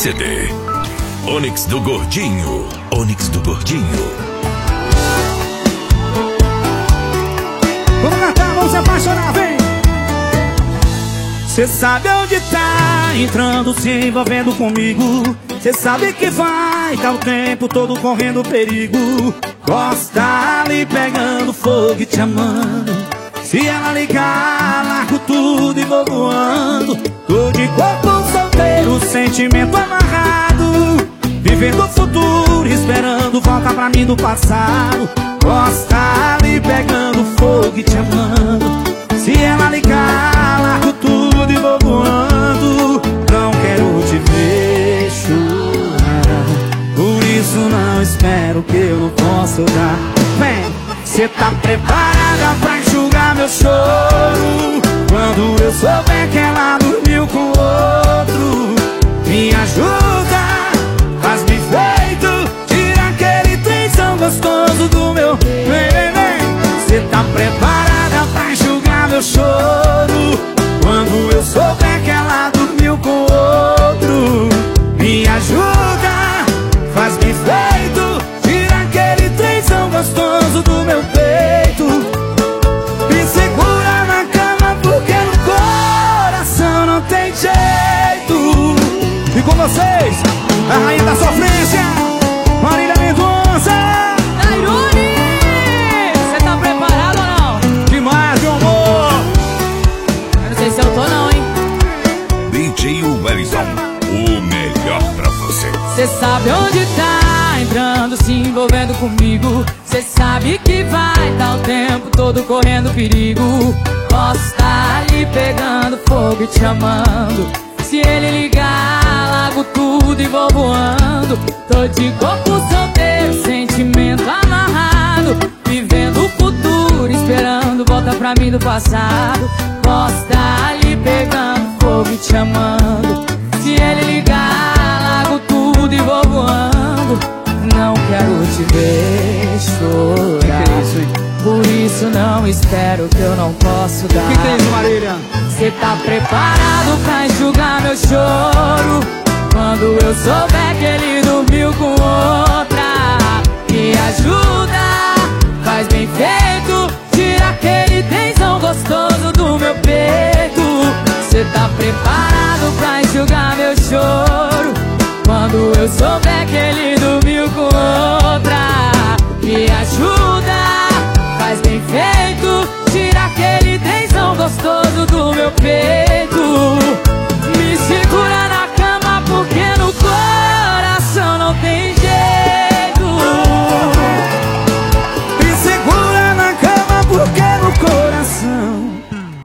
CD. Onix do Gordinho. Onix do Gordinho. Vamos cantar, vamos se apaixonar, vem! Cê sabe onde tá, entrando, se envolvendo comigo. Cê sabe que vai, tá o tempo todo correndo perigo. Gosta ali pegando fogo e te amando. Se ela ligar, largo tudo e vou voando. Tô de corpo solteiro, sentimento amarrado, vivendo o futuro, esperando volta pra mim do passado. Gosta ali pegando fogo e te amando. Se ela ligar, largo tudo e vou voando. Não quero te ver chorar, por isso não espero que eu não possa dar. Vem! Cê tá preparada pra enxugar meu choro quando eu souber que ela dormiu com outro? Me ajuda, faz-me feito, tira aquele tensão gostoso do meu. Vem, vem, vem. Cê tá preparada pra enxugar meu choro quando eu souber que ela dormiu com outro? Me ajuda, faz-me feito, tira aquele tensão gostoso do meu peito. Me segura na cama porque no coração não tem jeito. E com vocês, a rainha da sofrência, Marília Mendonça. Tairone, cê tá preparado ou não? Demais, meu amor. Eu não sei se eu tô não, hein? DJ Wellington, o melhor pra você. Cê sabe onde tá, entrando, se envolvendo comigo. Cê sabe que vai, tá o tempo todo correndo perigo. Posso tá ali pegando fogo e te amando. Se ele ligar, largo tudo e vou voando. Tô de corpo solteiro, sentimento amarrado, vivendo o futuro, esperando volta pra mim do passado. Posso tá ali pegando fogo e te amando. Se ele ligar, largo tudo e vou voando. Não quero te ver chorar, por isso não espero que eu não posso dar. Que tem isso, Marília? Cê tá preparado pra enxugar meu choro quando eu souber que ele dormiu com outra? Me ajuda, faz bem feito, tira aquele tensão gostoso do meu peito. Cê tá preparado pra enxugar meu choro quando eu souber que ele